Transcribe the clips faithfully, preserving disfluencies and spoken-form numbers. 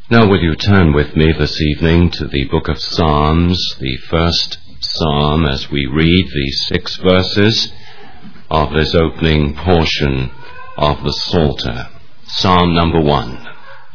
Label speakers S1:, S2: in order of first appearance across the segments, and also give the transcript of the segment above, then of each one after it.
S1: Now will you turn with me this evening to the book of Psalms, the first psalm, as we read the six verses of this opening portion of the Psalter. Psalm number one,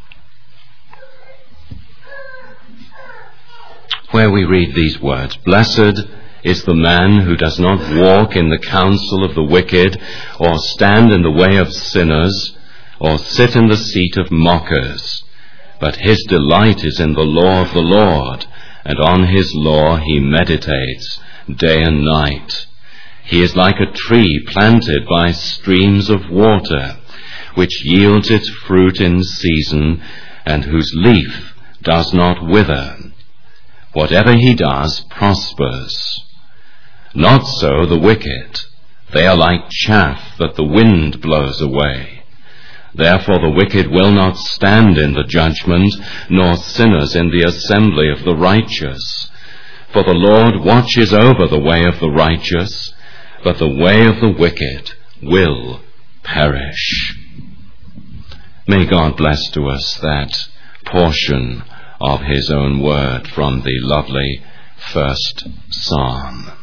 S1: where we read these words: Blessed is the man who does not walk in the counsel of the wicked, or stand in the way of sinners, or sit in the seat of mockers. But his delight is in the law of the Lord, and on his law he meditates day and night. He is like a tree planted by streams of water, which yields its fruit in season, and whose leaf does not wither. Whatever he does prospers. Not so the wicked. They are like chaff that the wind blows away. Therefore the wicked will not stand in the judgment, nor sinners in the assembly of the righteous. For the Lord watches over the way of the righteous, but the way of the wicked will perish. May God bless to us that portion of his own word from the lovely first psalm.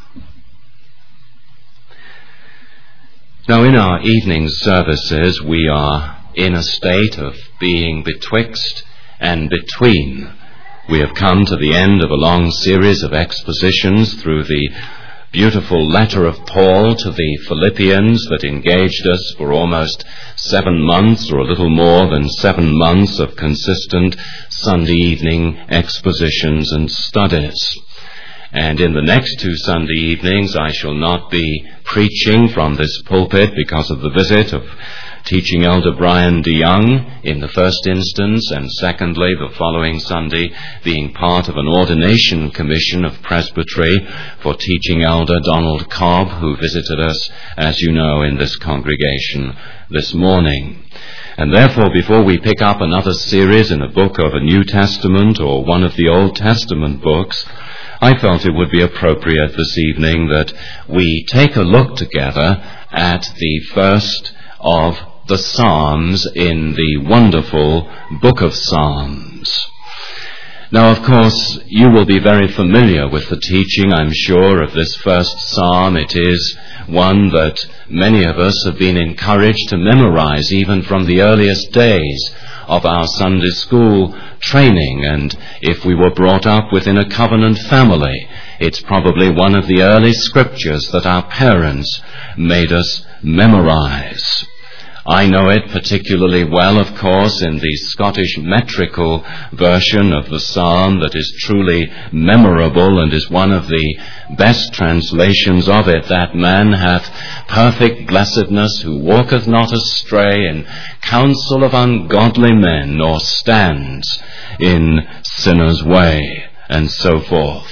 S1: Now, in our evening services, we are in a state of being betwixt and between. We have come to the end of a long series of expositions through the beautiful letter of Paul to the Philippians that engaged us for almost seven months, or a little more than seven months of consistent Sunday evening expositions and studies. And in the next two Sunday evenings I shall not be preaching from this pulpit because of the visit of teaching elder Brian DeYoung in the first instance, and secondly, the following Sunday being part of an ordination commission of presbytery for teaching elder Donald Cobb, who visited us, as you know, in this congregation this morning. And therefore, before we pick up another series in a book of a New Testament or one of the Old Testament books, I felt it would be appropriate this evening that we take a look together at the first of the Psalms in the wonderful book of Psalms. Now, of course, you will be very familiar with the teaching, I'm sure, of this first psalm. It is one that many of us have been encouraged to memorize even from the earliest days of our Sunday school training, and if we were brought up within a covenant family, it's probably one of the early scriptures that our parents made us memorize. I know it particularly well, of course, in the Scottish metrical version of the psalm that is truly memorable and is one of the best translations of it. That man hath perfect blessedness, who walketh not astray in counsel of ungodly men, nor stands in sinners' way, and so forth.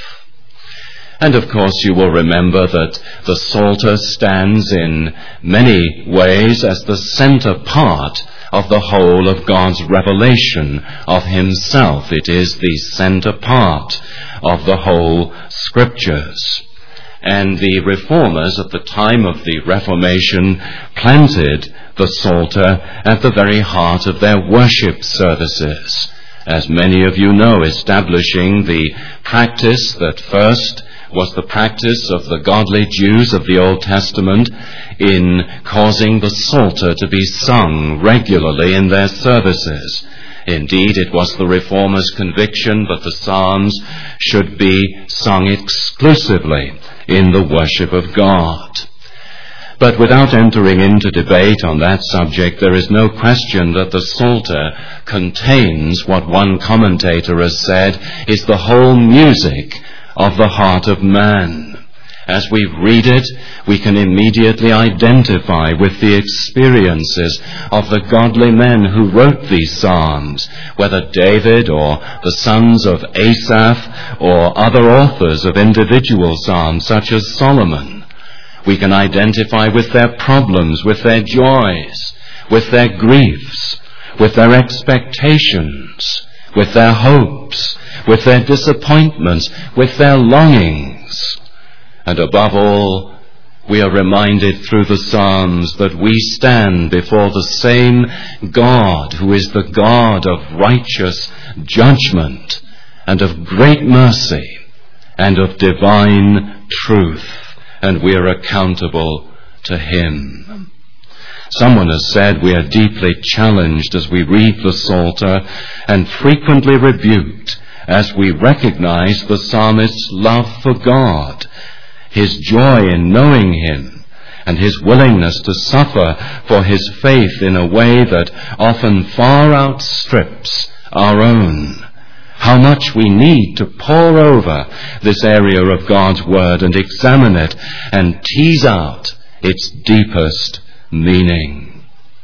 S1: And of course you will remember that the Psalter stands in many ways as the center part of the whole of God's revelation of himself. It is the center part of the whole Scriptures. And the reformers at the time of the Reformation planted the Psalter at the very heart of their worship services, as many of you know, establishing the practice that first was the practice of the godly Jews of the Old Testament in causing the Psalter to be sung regularly in their services. Indeed, it was the Reformers' conviction that the Psalms should be sung exclusively in the worship of God. But without entering into debate on that subject, there is no question that the Psalter contains what one commentator has said is the whole music of the heart of man. As we read it, we can immediately identify with the experiences of the godly men who wrote these psalms, whether David or the sons of Asaph or other authors of individual psalms such as Solomon. We can identify with their problems, with their joys, with their griefs, with their expectations, with their hopes, with their disappointments, with their longings, and above all, we are reminded through the Psalms that we stand before the same God who is the God of righteous judgment and of great mercy and of divine truth, and we are accountable to him. Someone has said we are deeply challenged as we read the Psalter and frequently rebuked as we recognize the psalmist's love for God, his joy in knowing him, and his willingness to suffer for his faith in a way that often far outstrips our own. How much we need to pore over this area of God's Word and examine it and tease out its deepest meaning.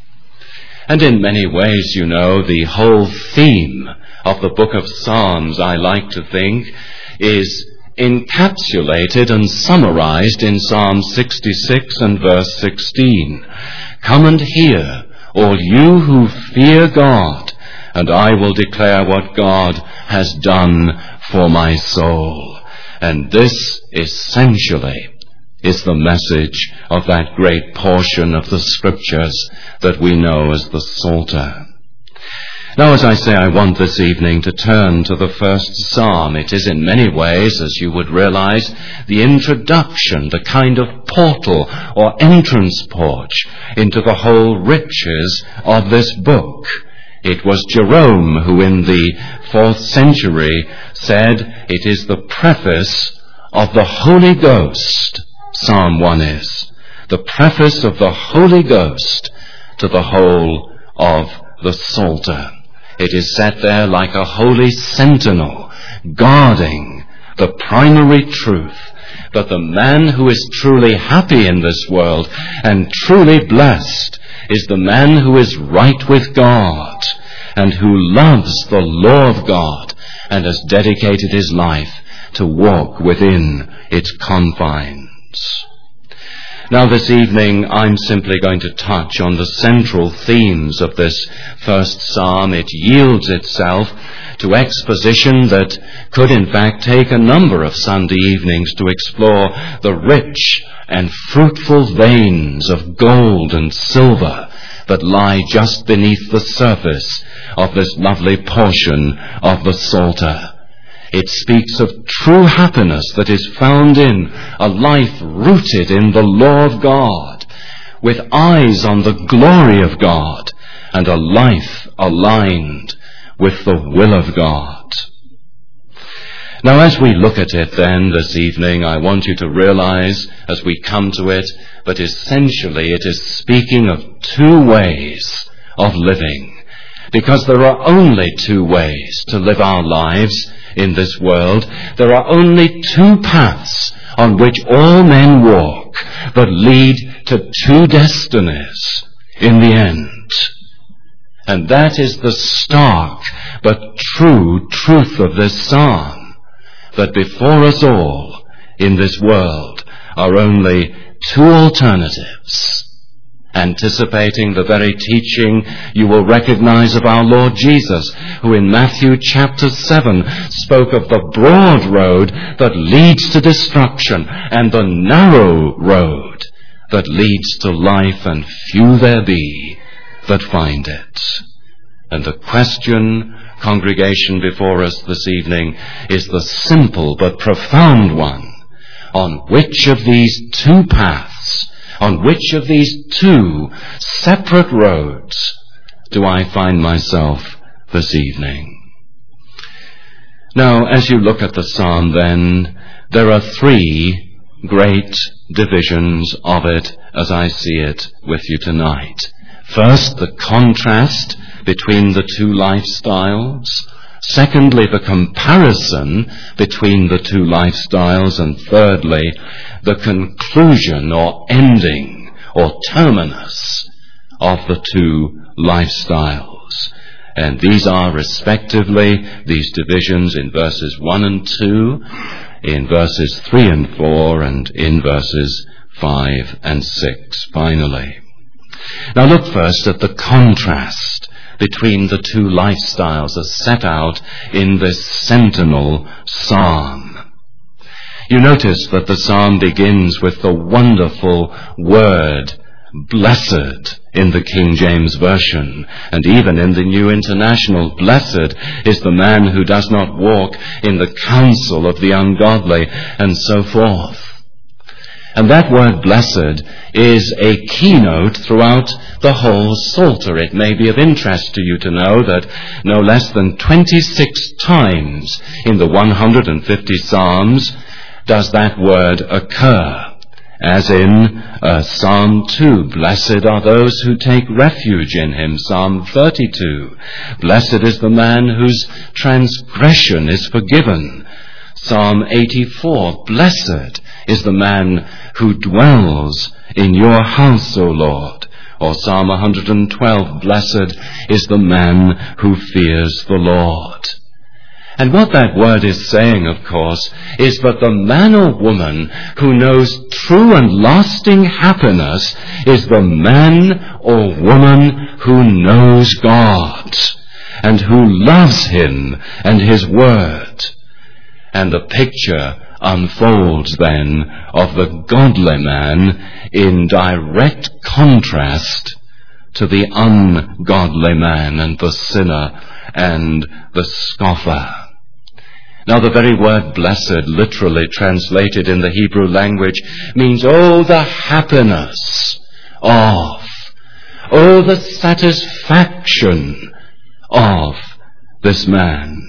S1: And in many ways, you know, the whole theme of the book of Psalms, I like to think, is encapsulated and summarized in Psalm sixty-six and verse sixteen. Come and hear, all you who fear God, and I will declare what God has done for my soul. And this essentially is the message of that great portion of the Scriptures that we know as the Psalter. Now, as I say, I want this evening to turn to the first psalm. It is in many ways, as you would realize, the introduction, the kind of portal or entrance porch into the whole riches of this book. It was Jerome who in the fourth century said it is the preface of the Holy Ghost, Psalm one is. The preface of the Holy Ghost to the whole of the Psalter. It is set there like a holy sentinel, guarding the primary truth that the man who is truly happy in this world and truly blessed is the man who is right with God and who loves the law of God and has dedicated his life to walk within its confines. Now this evening I'm simply going to touch on the central themes of this first psalm. It yields itself to exposition that could in fact take a number of Sunday evenings to explore the rich and fruitful veins of gold and silver that lie just beneath the surface of this lovely portion of the Psalter. It speaks of true happiness that is found in a life rooted in the law of God, with eyes on the glory of God, and a life aligned with the will of God. Now, as we look at it then this evening, I want you to realize, as we come to it, that essentially it is speaking of two ways of living, because there are only two ways to live our lives in this world. There are only two paths on which all men walk that lead to two destinies in the end. And that is the stark but true truth of this psalm, that before us all in this world are only two alternatives, anticipating the very teaching you will recognize of our Lord Jesus, who in Matthew chapter seven spoke of the broad road that leads to destruction and the narrow road that leads to life, and few there be that find it. And the question, congregation, before us this evening is the simple but profound one. On which of these two paths, on which of these two separate roads do I find myself this evening? Now, as you look at the psalm then, there are three great divisions of it as I see it with you tonight. First, the contrast between the two lifestyles. Secondly, the comparison between the two lifestyles. And thirdly, the conclusion or ending or terminus of the two lifestyles. And these are respectively these divisions in verses one and two, in verses three and four, and in verses five and six, finally. Now look first at the contrast between the two lifestyles as set out in this sentinel psalm. You notice that the psalm begins with the wonderful word, blessed, in the King James Version, and even in the New International, blessed is the man who does not walk in the counsel of the ungodly, and so forth. And that word blessed is a keynote throughout the whole Psalter. It may be of interest to you to know that no less than twenty-six times in the one hundred fifty Psalms does that word occur. As in uh, Psalm two, blessed are those who take refuge in him. Psalm thirty-two, blessed is the man whose transgression is forgiven. Psalm eighty-four, blessed is the man who dwells in your house, O Lord. Or Psalm one hundred twelve, blessed is the man who fears the Lord. And what that word is saying, of course, is that the man or woman who knows true and lasting happiness is the man or woman who knows God and who loves him and his word. And the picture unfolds then of the godly man in direct contrast to the ungodly man and the sinner and the scoffer. Now the very word blessed, literally translated in the Hebrew language, means, oh, the happiness of, oh, the satisfaction of this man.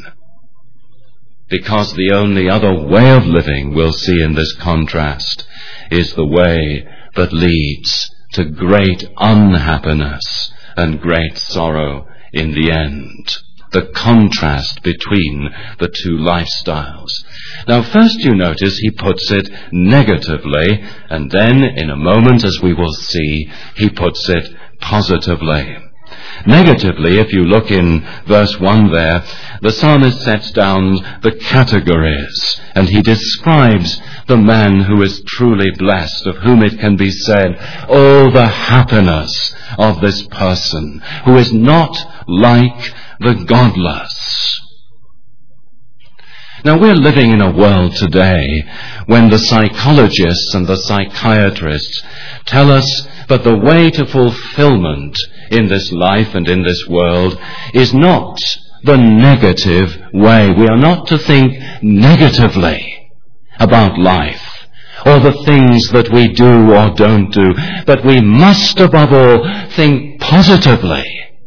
S1: Because the only other way of living, we'll see in this contrast, is the way that leads to great unhappiness and great sorrow in the end. The contrast between the two lifestyles. Now first you notice he puts it negatively, and then in a moment, as we will see, he puts it positively. Negatively, if you look in verse one there, the psalmist sets down the categories, and he describes the man who is truly blessed, of whom it can be said, oh, the happiness of this person, who is not like the godless. Now we're living in a world today when the psychologists and the psychiatrists tell us that the way to fulfillment in this life and in this world is not the negative way. We are not to think negatively about life or the things that we do or don't do, but we must above all think positively.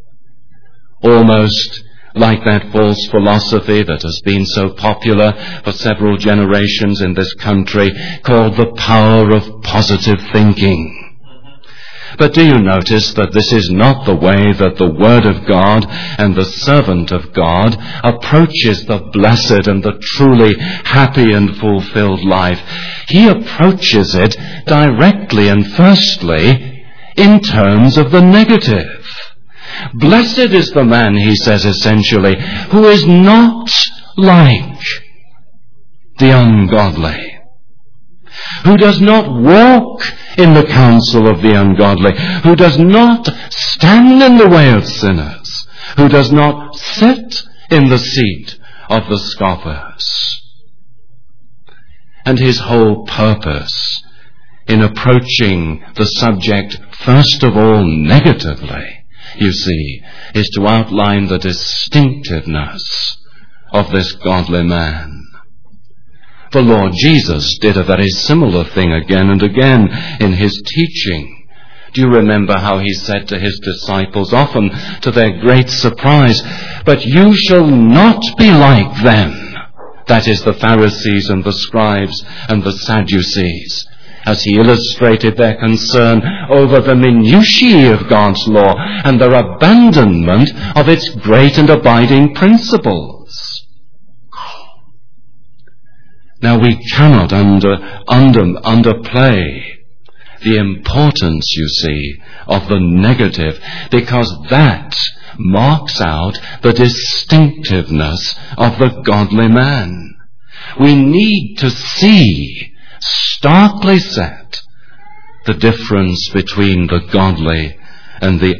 S1: Almost like that false philosophy that has been so popular for several generations in this country, called the power of positive thinking. But do you notice that this is not the way that the Word of God and the servant of God approaches the blessed and the truly happy and fulfilled life? He approaches it directly and firstly in terms of the negative. Blessed is the man, he says essentially, who is not like the ungodly, who does not walk in the counsel of the ungodly, who does not stand in the way of sinners, who does not sit in the seat of the scoffers. And his whole purpose in approaching the subject first of all negatively, you see, is to outline the distinctiveness of this godly man. The Lord Jesus did a very similar thing again and again in his teaching. Do you remember how he said to his disciples, often to their great surprise, but you shall not be like them. That is, the Pharisees and the scribes and the Sadducees, as he illustrated their concern over the minutiae of God's law and their abandonment of its great and abiding principles. Now we cannot under, under, underplay the importance, you see, of the negative, because that marks out the distinctiveness of the godly man. We need to see starkly set the difference between the godly and the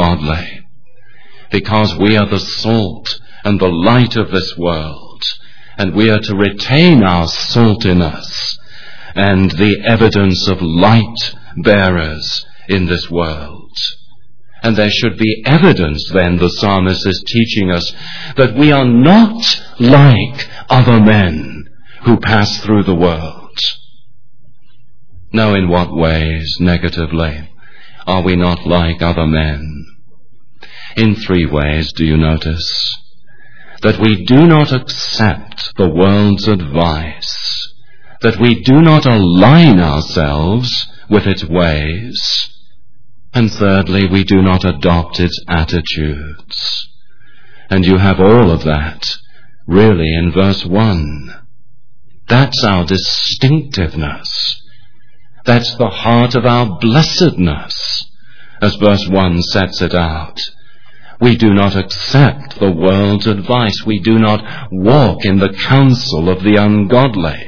S1: ungodly, because we are the salt and the light of this world, and we are to retain our saltiness and the evidence of light bearers in this world. And there should be evidence then, the psalmist is teaching us, that we are not like other men who pass through the world. Now, in what ways, negatively, are we not like other men? In three ways, do you notice? That we do not accept the world's advice, that we do not align ourselves with its ways, and thirdly, we do not adopt its attitudes. And you have all of that, really, in verse one. That's our distinctiveness. That's the heart of our blessedness, as verse one sets it out. We do not accept the world's advice. We do not walk in the counsel of the ungodly.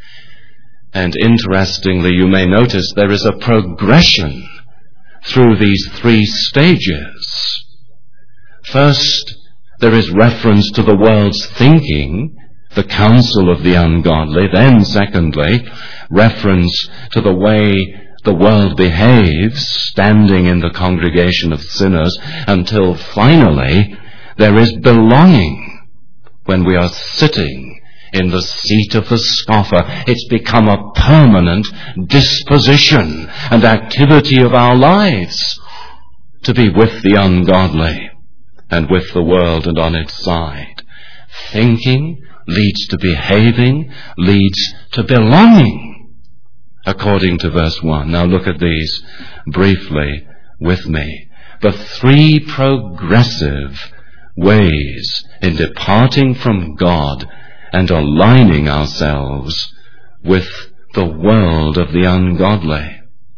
S1: And interestingly, you may notice there is a progression through these three stages. First, there is reference to the world's thinking, the counsel of the ungodly. Then, secondly, reference to the way the world behaves, standing in the congregation of sinners, until finally there is belonging when we are sitting in the seat of the scoffer. It's become a permanent disposition and activity of our lives to be with the ungodly and with the world and on its side. Thinking leads to behaving, leads to belonging, according to verse one. Now look at these briefly with me. The three progressive ways in departing from God and aligning ourselves with the world of the ungodly.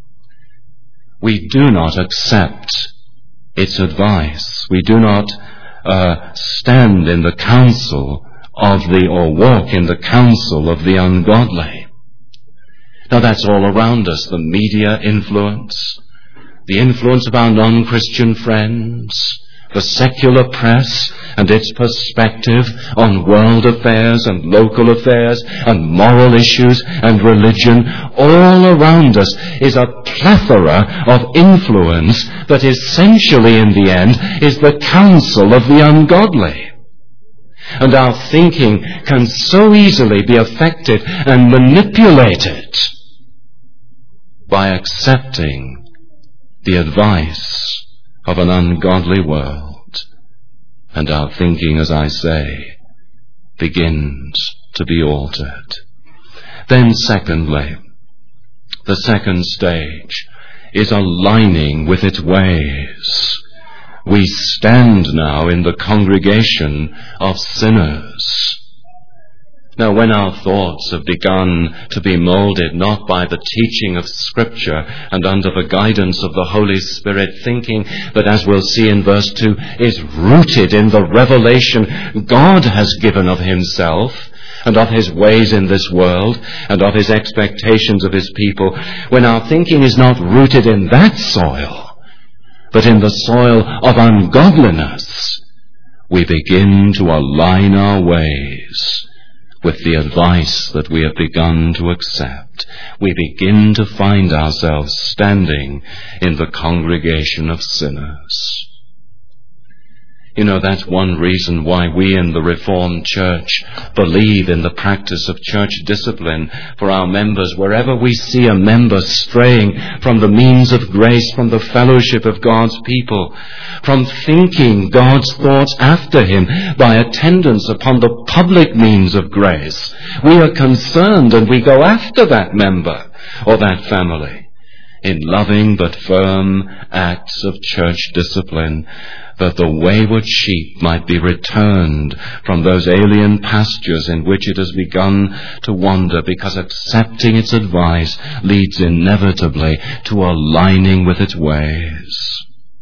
S1: We do not accept its advice. We do not uh, stand in the counsel of the, or walk in the counsel of the ungodly. Now that's all around us, the media influence, the influence of our non-Christian friends, the secular press and its perspective on world affairs and local affairs and moral issues and religion. All around us is a plethora of influence that essentially in the end is the counsel of the ungodly. And our thinking can so easily be affected and manipulated by accepting the advice of an ungodly world. And our thinking, as I say, begins to be altered. Then secondly, the second stage is aligning with its ways. We stand now in the congregation of sinners. Now, when our thoughts have begun to be molded not by the teaching of Scripture and under the guidance of the Holy Spirit, thinking that, as we'll see in verse two, is rooted in the revelation God has given of Himself and of His ways in this world and of His expectations of His people, when our thinking is not rooted in that soil, but in the soil of ungodliness, we begin to align our ways with the advice that we have begun to accept. We begin to find ourselves standing in the congregation of sinners. You know, that's one reason why we in the Reformed Church believe in the practice of church discipline for our members. Wherever we see a member straying from the means of grace, from the fellowship of God's people, from thinking God's thoughts after him by attendance upon the public means of grace, we are concerned and we go after that member or that family in loving but firm acts of church discipline, that the wayward sheep might be returned from those alien pastures in which it has begun to wander, because accepting its advice leads inevitably to aligning with its ways.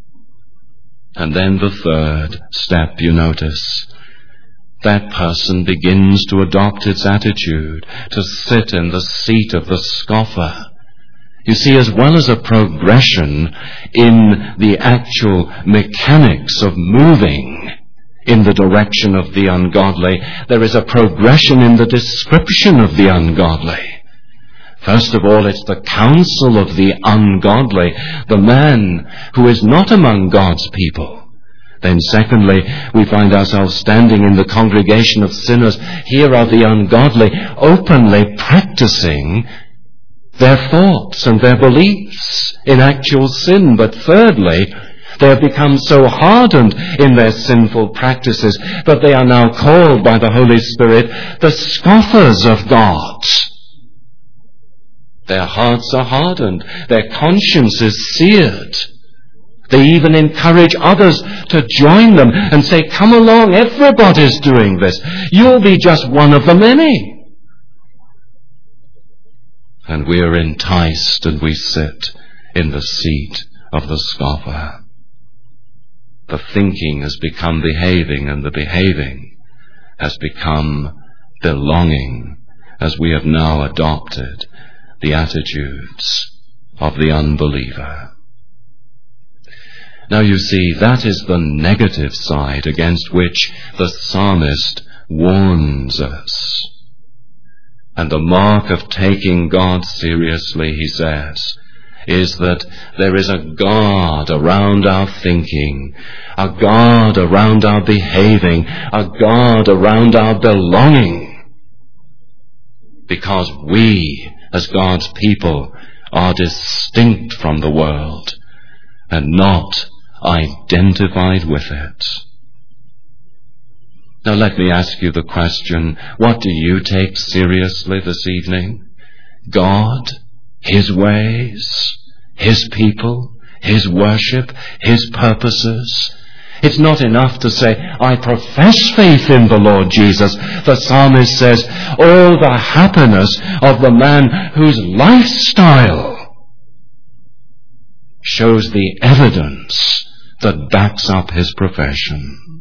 S1: And then the third step, you notice, that person begins to adopt its attitude, to sit in the seat of the scoffer. You see, as well as a progression in the actual mechanics of moving in the direction of the ungodly. There is a progression in the description of the ungodly. First of all, it's the counsel of the ungodly, the man who is not among God's people. Then secondly, we find ourselves standing in the congregation of sinners. Here are the ungodly openly practicing their thoughts and their beliefs in actual sin. But thirdly, they have become so hardened in their sinful practices that they are now called by the Holy Spirit the scoffers of God. Their hearts are hardened. Their conscience is seared. They even encourage others to join them and say, come along, everybody's doing this. You'll be just one of the many. And we are enticed and we sit in the seat of the scoffer. The thinking has become behaving, and the behaving has become belonging, as we have now adopted the attitudes of the unbeliever. Now you see, that is the negative side against which the psalmist warns us. And the mark of taking God seriously, he says, is that there is a guard around our thinking, a guard around our behaving, a guard around our belonging. Because we, as God's people, are distinct from the world and not identified with it. Now let me ask you the question, what do you take seriously this evening? God, His ways, His people, His worship, His purposes? It's not enough to say, I profess faith in the Lord Jesus. The psalmist says, oh, the happiness of the man whose lifestyle shows the evidence that backs up his profession.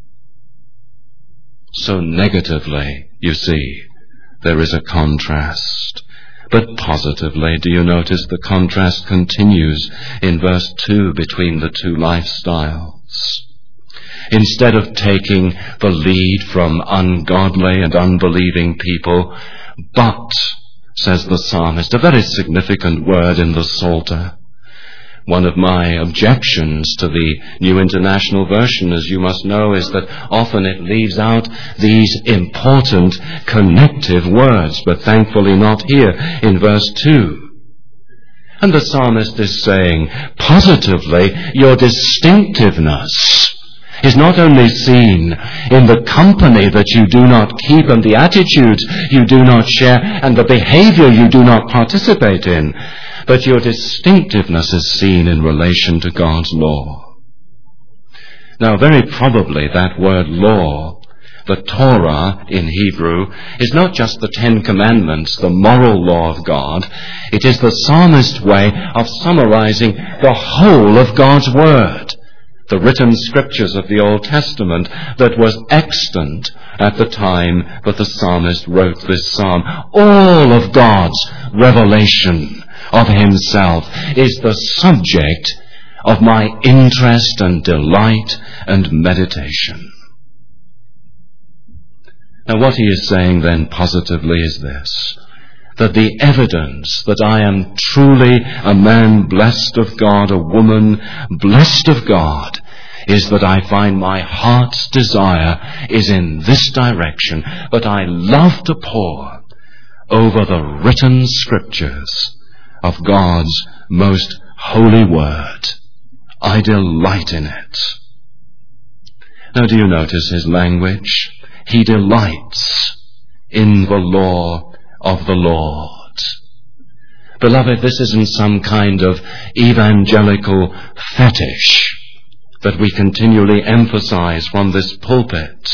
S1: So negatively, you see, there is a contrast. But positively, do you notice the contrast continues in verse two between the two lifestyles? Instead of taking the lead from ungodly and unbelieving people, but, says the psalmist, a very significant word in the Psalter. One of my objections to the New International Version, as you must know, is that often it leaves out these important connective words, but thankfully not here in verse two. And the psalmist is saying, positively, your distinctiveness is not only seen in the company that you do not keep and the attitudes you do not share and the behavior you do not participate in, but your distinctiveness is seen in relation to God's law. Now, very probably that word law, the Torah in Hebrew, is not just the Ten Commandments, the moral law of God. It is the psalmist's way of summarizing the whole of God's Word, the written scriptures of the Old Testament that was extant at the time that the psalmist wrote this psalm. All of God's revelation of Himself is the subject of my interest and delight and meditation. Now what he is saying then positively is this, that the evidence that I am truly a man blessed of God, a woman blessed of God, is that I find my heart's desire is in this direction, that I love to pore over the written scriptures of God's most holy word. I delight in it. Now do you notice his language? He delights in the law of the Lord. Beloved, this isn't some kind of evangelical fetish that we continually emphasize from this pulpit.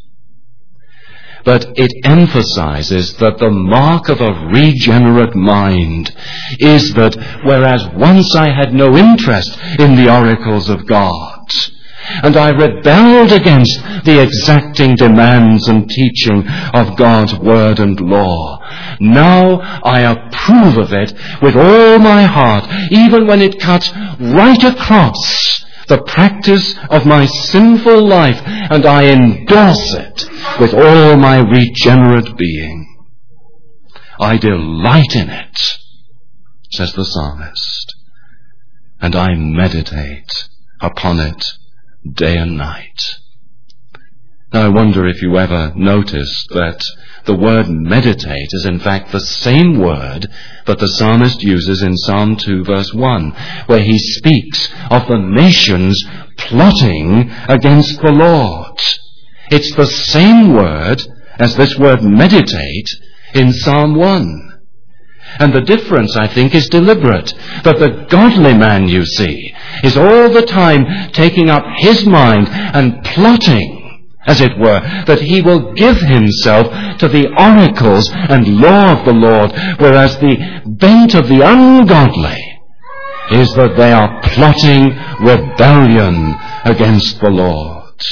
S1: But it emphasizes that the mark of a regenerate mind is that whereas once I had no interest in the oracles of God, and I rebelled against the exacting demands and teaching of God's word and law, now I approve of it with all my heart, even when it cuts right across the practice of my sinful life, and I endorse it with all my regenerate being. I delight in it, says the psalmist, and I meditate upon it day and night. Now I wonder if you ever noticed that the word meditate is in fact the same word that the psalmist uses in Psalm two verse one, where he speaks of the nations plotting against the Lord. It's the same word as this word meditate in Psalm one. And the difference, I think, is deliberate, that the godly man, you see, is all the time taking up his mind and plotting, as it were, that he will give himself to the oracles and law of the Lord, whereas the bent of the ungodly is that they are plotting rebellion against the Lord.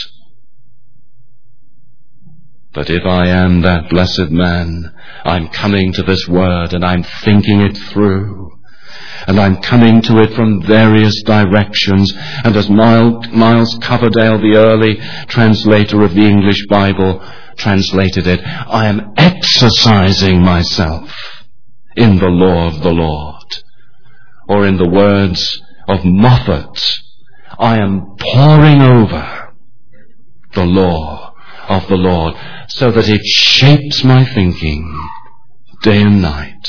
S1: But if I am that blessed man, I'm coming to this word and I'm thinking it through. And I'm coming to it from various directions. And as Miles Coverdale, the early translator of the English Bible, translated it, I am exercising myself in the law of the Lord. Or in the words of Moffat, I am poring over the law of the Lord, so that it shapes my thinking day and night.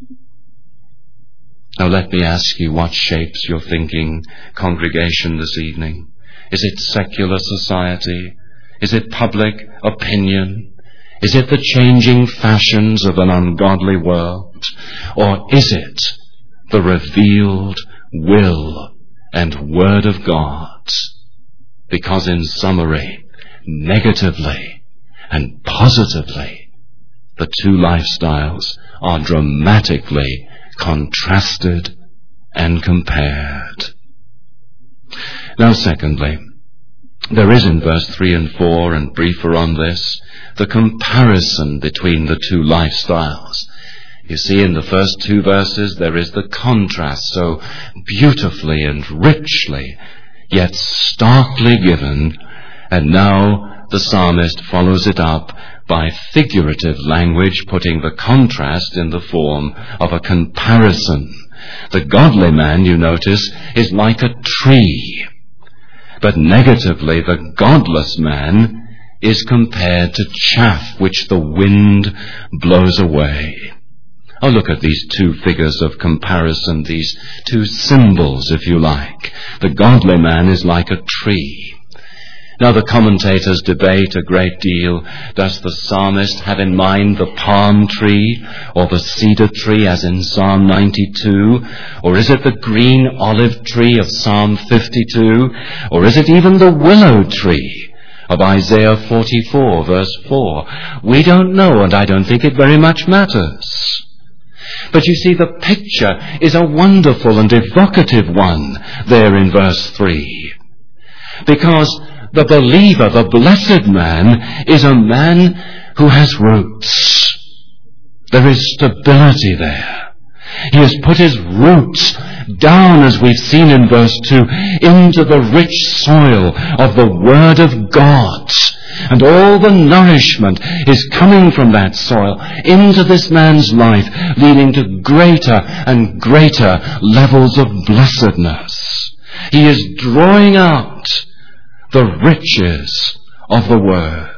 S1: Now let me ask you, what shapes your thinking, congregation, this evening? Is it secular society? Is it public opinion? Is it the changing fashions of an ungodly world? Or is it the revealed will and word of God? Because in summary, negatively and positively, the two lifestyles are dramatically contrasted and compared. Now, secondly, there is in verse three and four, and briefer on this, the comparison between the two lifestyles. You see, in the first two verses, there is the contrast so beautifully and richly, yet starkly given, and now the psalmist follows it up by figurative language, putting the contrast in the form of a comparison. The godly man, you notice, is like a tree, but negatively the godless man is compared to chaff which the wind blows away. Oh, look at these two figures of comparison, these two symbols, if you like. The godly man is like a tree. Now the commentators debate a great deal. Does the psalmist have in mind the palm tree or the cedar tree as in Psalm ninety-two? Or is it the green olive tree of Psalm fifty-two? Or is it even the willow tree of Isaiah forty-four verse four? We don't know, and I don't think it very much matters. But you see, the picture is a wonderful and evocative one there in verse three. Because the believer, the blessed man, is a man who has roots. There is stability there. He has put his roots down, as we've seen in verse two, into the rich soil of the Word of God. And all the nourishment is coming from that soil into this man's life, leading to greater and greater levels of blessedness. He is drawing out the riches of the Word.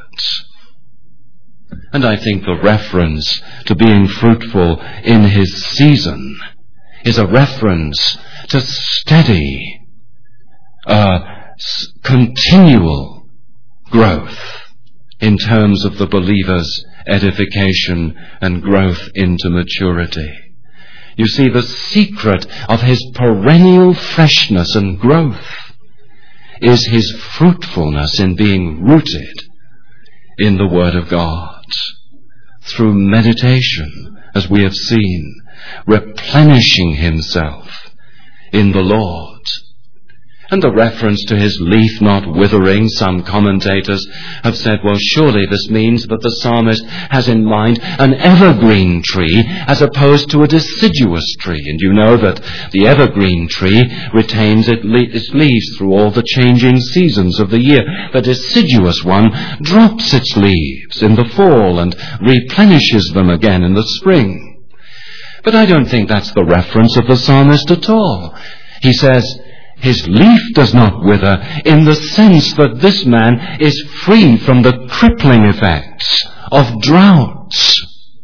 S1: And I think the reference to being fruitful in his season is a reference to steady, uh, continual growth in terms of the believer's edification and growth into maturity. You see, the secret of his perennial freshness and growth is his fruitfulness in being rooted in the Word of God, through meditation, as we have seen, replenishing himself in the Lord. And the reference to his leaf not withering, some commentators have said, well, surely this means that the psalmist has in mind an evergreen tree as opposed to a deciduous tree. And you know that the evergreen tree retains its leaves through all the changing seasons of the year. The deciduous one drops its leaves in the fall and replenishes them again in the spring. But I don't think that's the reference of the psalmist at all. He says, his leaf does not wither, in the sense that this man is free from the crippling effects of droughts.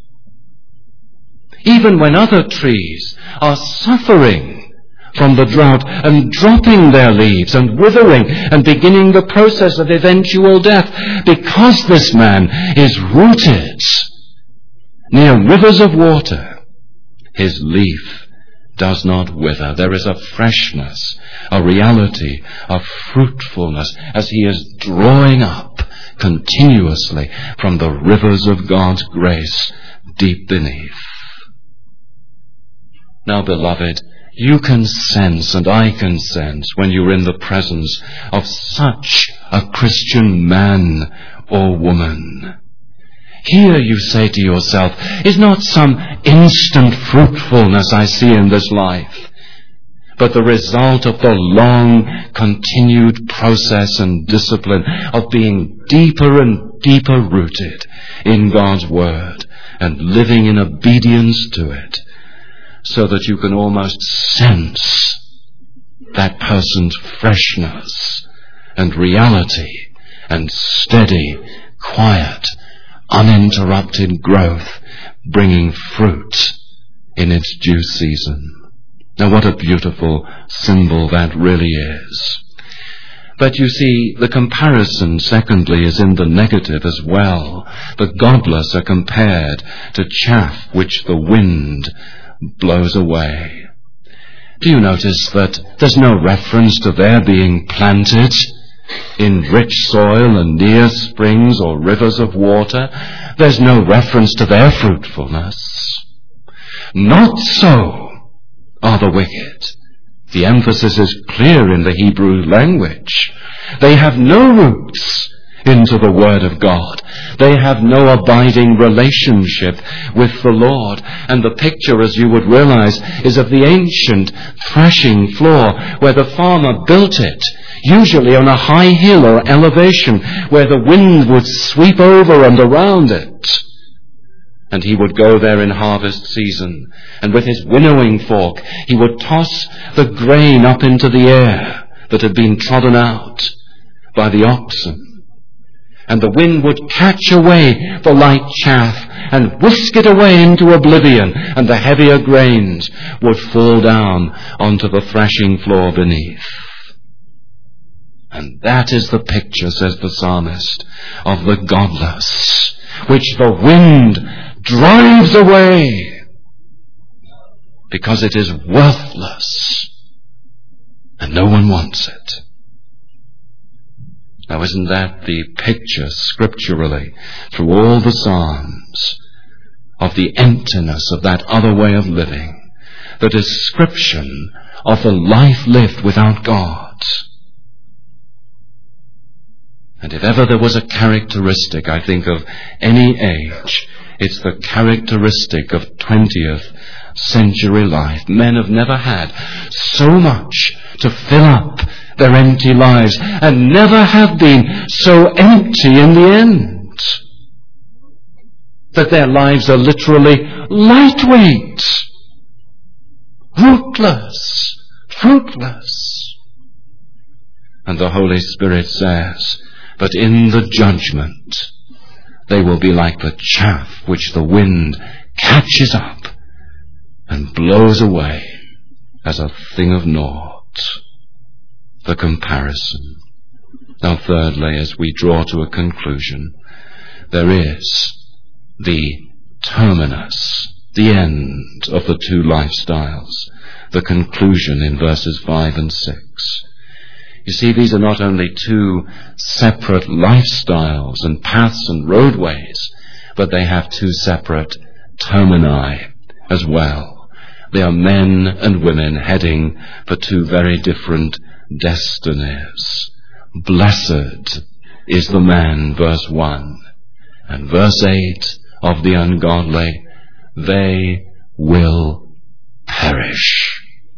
S1: Even when other trees are suffering from the drought and dropping their leaves and withering and beginning the process of eventual death, because this man is rooted near rivers of water, his leaf does not wither. There is a freshness, a reality, a fruitfulness as he is drawing up continuously from the rivers of God's grace deep beneath. Now, beloved, you can sense, and I can sense, when you're in the presence of such a Christian man or woman. Here, you say to yourself, is not some instant fruitfulness I see in this life, but the result of the long, continued process and discipline of being deeper and deeper rooted in God's Word and living in obedience to it, so that you can almost sense that person's freshness and reality and steady, quiet, uninterrupted growth, bringing fruit in its due season. Now, what a beautiful symbol that really is. But you see, the comparison, secondly, is in the negative as well. The godless are compared to chaff which the wind blows away. Do you notice that there's no reference to their being planted in rich soil and near springs or rivers of water? There's no reference to their fruitfulness. Not so are the wicked. The emphasis is clear in the Hebrew language. They have no roots into the Word of God. They have no abiding relationship with the Lord. And the picture, as you would realize, is of the ancient threshing floor where the farmer built it, usually on a high hill or elevation where the wind would sweep over and around it. And he would go there in harvest season, and with his winnowing fork he would toss the grain up into the air that had been trodden out by the oxen. And the wind would catch away the light chaff and whisk it away into oblivion, and the heavier grains would fall down onto the threshing floor beneath. And that is the picture, says the psalmist, of the godless, which the wind drives away because it is worthless and no one wants it. Now, isn't that the picture scripturally through all the Psalms of the emptiness of that other way of living, the description of the life lived without God? And if ever there was a characteristic, I think, of any age, it's the characteristic of twentieth century life. Men have never had so much to fill up their empty lives, and never have been so empty in the end, that their lives are literally lightweight, rootless, fruitless. And the Holy Spirit says, but in the judgment they will be like the chaff which the wind catches up and blows away as a thing of naught. The comparison. Now, thirdly, as we draw to a conclusion, there is the terminus, the end of the two lifestyles, the conclusion in verses five and six. You see, these are not only two separate lifestyles and paths and roadways, but they have two separate termini as well. They are men and women heading for two very different destinies. Blessed is the man, verse one, and verse eight, of the ungodly, they will perish.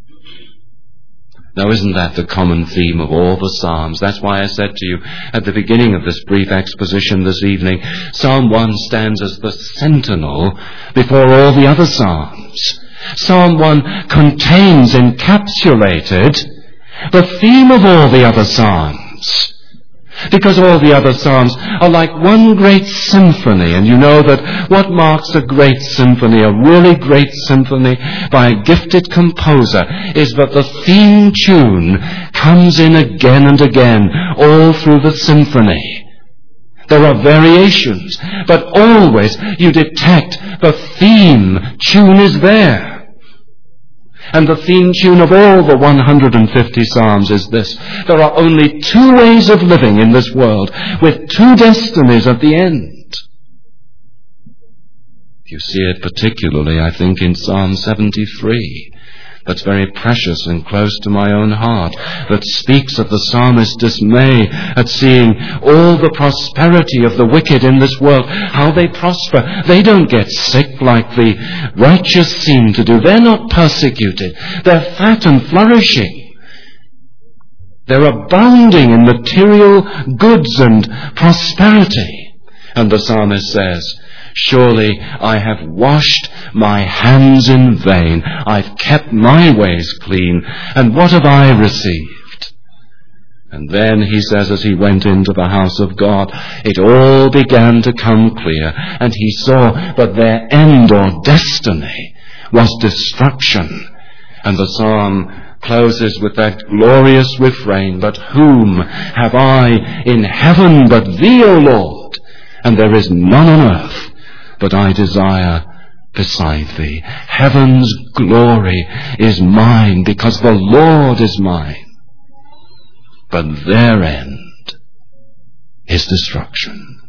S1: Now, isn't that the common theme of all the Psalms? That's why I said to you at the beginning of this brief exposition this evening, Psalm one stands as the sentinel before all the other Psalms. Psalm one contains, encapsulated, the theme of all the other Psalms. Because all the other Psalms are like one great symphony, and you know that what marks a great symphony, a really great symphony by a gifted composer, is that the theme tune comes in again and again all through the symphony. There are variations, but always you detect the theme tune is there. And the theme tune of all the one hundred fifty Psalms is this: there are only two ways of living in this world, with two destinies at the end. You see it particularly, I think, in Psalm seventy-three. That's very precious and close to my own heart, that speaks of the psalmist's dismay at seeing all the prosperity of the wicked in this world, how they prosper. They don't get sick like the righteous seem to do. They're not persecuted. They're fat and flourishing. They're abounding in material goods and prosperity. And the psalmist says, surely I have washed my hands in vain. I've kept my ways clean. And what have I received? And then he says, as he went into the house of God, it all began to come clear. And he saw that their end or destiny was destruction. And the psalm closes with that glorious refrain, but whom have I in heaven but thee, O Lord? And there is none on earth but I desire beside thee. Heaven's glory is mine, because the Lord is mine. But their end is destruction.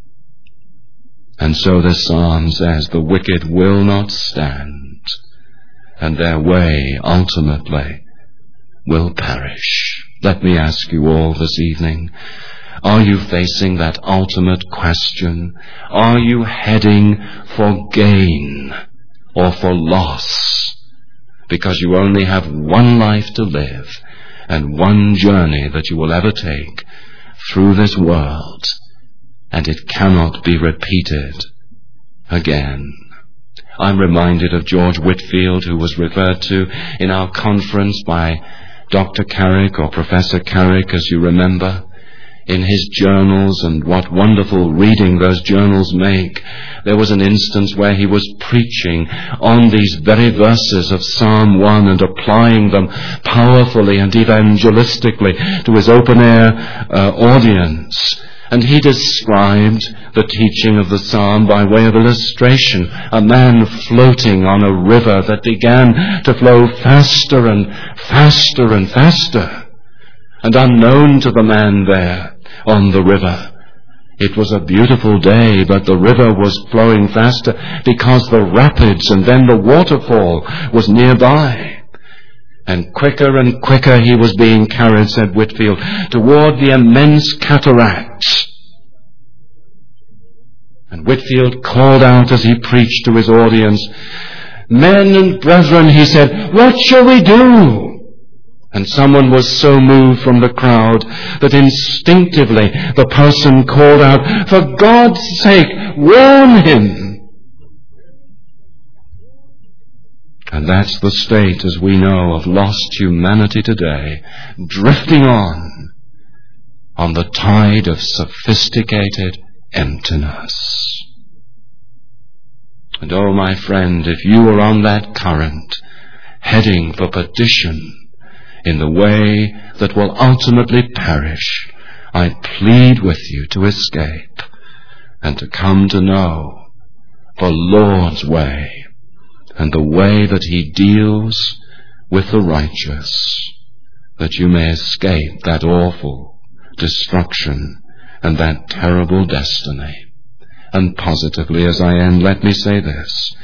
S1: And so the psalm says, the wicked will not stand, and their way ultimately will perish. Let me ask you all this evening, are you facing that ultimate question? Are you heading for gain or for loss? Because you only have one life to live and one journey that you will ever take through this world, and it cannot be repeated again. I'm reminded of George Whitefield, who was referred to in our conference by Doctor Carrick, or Professor Carrick, as you remember, in his journals, and what wonderful reading those journals make. There was an instance where he was preaching on these very verses of Psalm one and applying them powerfully and evangelistically to his open-air uh, audience. And he described the teaching of the psalm by way of illustration. A man floating on a river that began to flow faster and faster and faster. And unknown to the man there on the river, it was a beautiful day, but the river was flowing faster because the rapids and then the waterfall was nearby. And quicker and quicker he was being carried, said Whitefield, toward the immense cataracts. And Whitefield called out as he preached to his audience, men and brethren, he said, what shall we do? And someone was so moved from the crowd that instinctively the person called out, for God's sake, warn him. And that's the state, as we know, of lost humanity today, drifting on, on the tide of sophisticated emptiness. And oh, my friend, if you are on that current, heading for perdition, in the way that will ultimately perish, I plead with you to escape and to come to know the Lord's way and the way that he deals with the righteous, that you may escape that awful destruction and that terrible destiny. And positively, as I end, let me say this.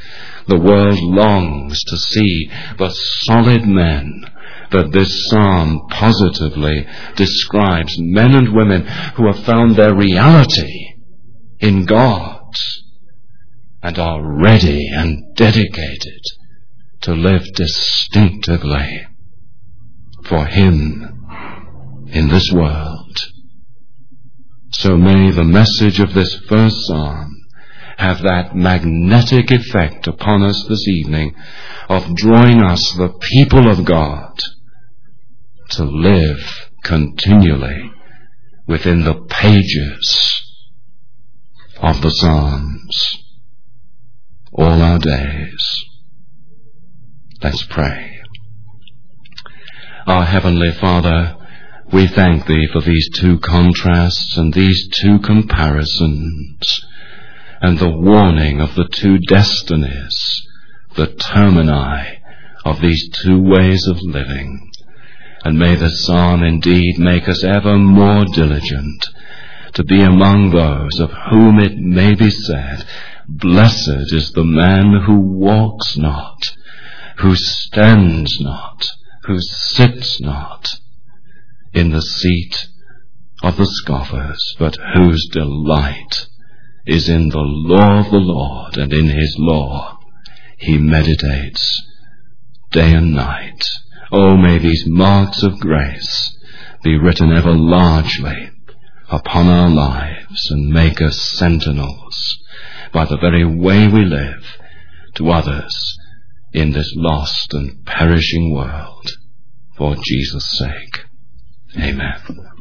S1: The world longs to see the solid men that this psalm positively describes, men and women who have found their reality in God and are ready and dedicated to live distinctively for Him in this world. So may the message of this first psalm have that magnetic effect upon us this evening of drawing us, the people of God, to live continually within the pages of the Psalms all our days. Let's pray. Our Heavenly Father, we thank Thee for these two contrasts and these two comparisons and the warning of the two destinies, the termini of these two ways of living. And may the psalm indeed make us ever more diligent to be among those of whom it may be said, blessed is the man who walks not, who stands not, who sits not in the seat of the scoffers, but whose delight is in the law of the Lord, and in His law he meditates day and night. Oh, may these marks of grace be written ever largely upon our lives and make us sentinels by the very way we live to others in this lost and perishing world, for Jesus' sake. Amen.